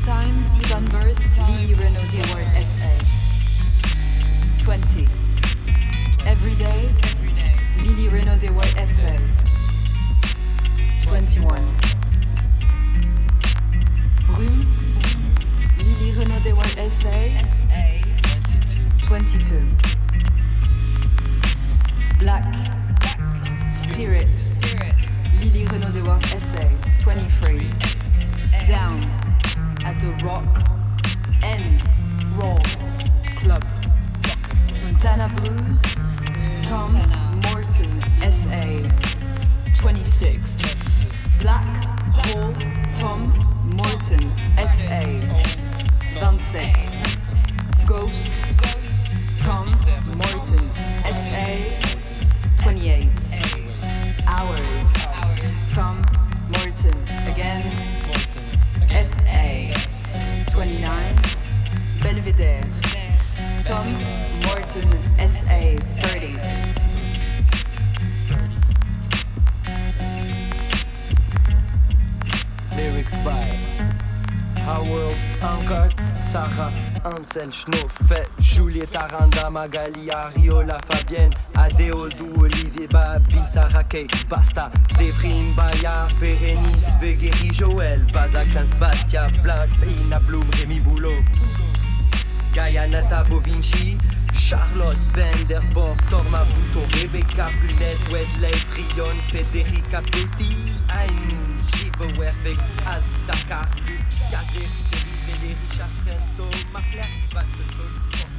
Time, Sunburst, Lily Renault Dewar SA. 20. Everyday, Lily Renault Dewar SA. 21. Brume, Lily Renault Dewar SA. 22. Black, Spirit, Lily Renault Dewar SA. 23. Down at the Rock and Roll Club. Montana Blues, Tom Morton SA. 26. Black Hole, Tom Morton SA. 27. Ghost, Tom Morton SA. 28. Hours, Tom Morton again SA. 29. Belvedere, Tom Morton SA. 30. Lyrics by Howard Hancock, Sarah Ansel Schnoffet, Juliette Aranda, Magali Ariola, Fabienne Adéodou, Olivier Babine, Sarah Kay, Basta, Devrim Bayard, Bérénice, Begueri, Joël, Bazakins, Bastia, Blanc, Ina Bloom, Rémi Boulot, Gaia Nata Bovinci, Charlotte Vanderbord, Torma Bouton, Rebecca Brunette, Wesley Brion, Federica Petit, Aïn, Givewerveg, Adakar, Luc, Kazé, Céline, Véléry, Richard Trento, Maclair, Bastelot,